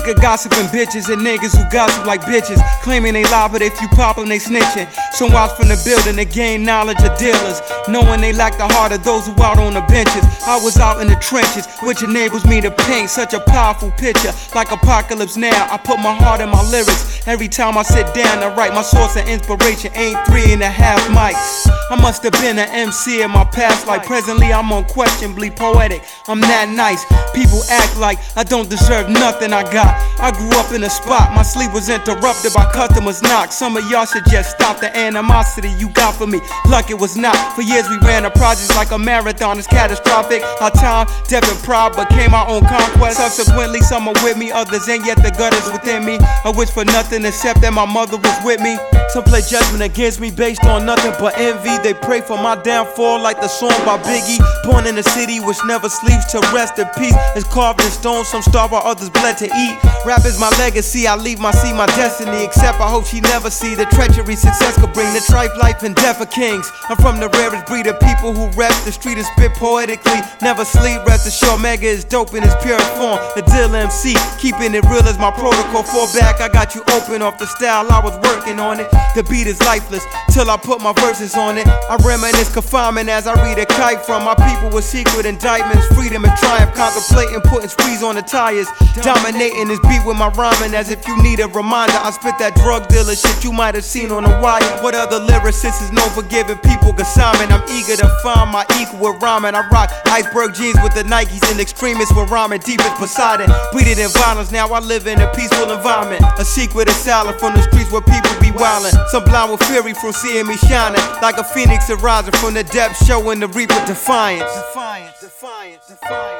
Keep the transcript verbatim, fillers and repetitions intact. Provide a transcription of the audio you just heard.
Sick of gossiping bitches and niggas who gossip like bitches, claiming they lie, but if you pop them, they snitching. Some watch from the building to gain knowledge of dealers, knowing they lack the heart of those who out on the benches. I was out in the trenches, which enables me to paint such a powerful picture, like apocalypse now. I put my heart in my lyrics. Every time I sit down to write, my source of inspiration ain't three and a half mics. I must have been an M C in my past life. Presently I'm unquestionably poetic. I'm that nice. People act like I don't deserve nothing I got. I grew up in a spot, my sleep was interrupted by customers' knocks. Some of y'all should just stop the animosity you got for me. Luck it was not. For years we ran a project like a marathon. It's catastrophic. Our time, death and pride became our own conquest. Subsequently some are with me, others ain't, yet the gut is within me. I wish for nothing except that my mother was with me. Some play judgment against me based on nothing but envy. They pray for my downfall like the song by Biggie. Born in a city which never sleeps to rest in peace. It's carved in stone, some starve while others bled to eat. Rap is my legacy, I leave my seed, my destiny. Except I hope she never see the treachery success could bring. The trife life and death of kings. I'm from the rarest breed of people who rap the street and spit poetically. Never sleep, rest assured Mega is dope in its purest form. The Dill M C, keeping it real is my protocol. Fall back, I got you open off the style, I was working on it. The beat is lifeless, till I put my verses on it. I reminisce confinement as I read a kite from my people with secret indictments. Freedom and triumph, contemplating putting squeeze on the tires. Dominating this beat with my rhyming as if you need a reminder. I spit that drug dealer shit you might have seen on the wire. What other lyricist is known for giving people good Simon? I'm eager to find my equal with rhyming. I rock iceberg jeans with the Nikes and extremists with rhyming deep as Poseidon. Breeded in violence, now I live in a peaceful environment. A secret is silent from the streets where people be wildin'. Some blind with fury from seeing me shining, like a phoenix arising from the depths, showing the reaper defiance. Defiance, defiance, defiance.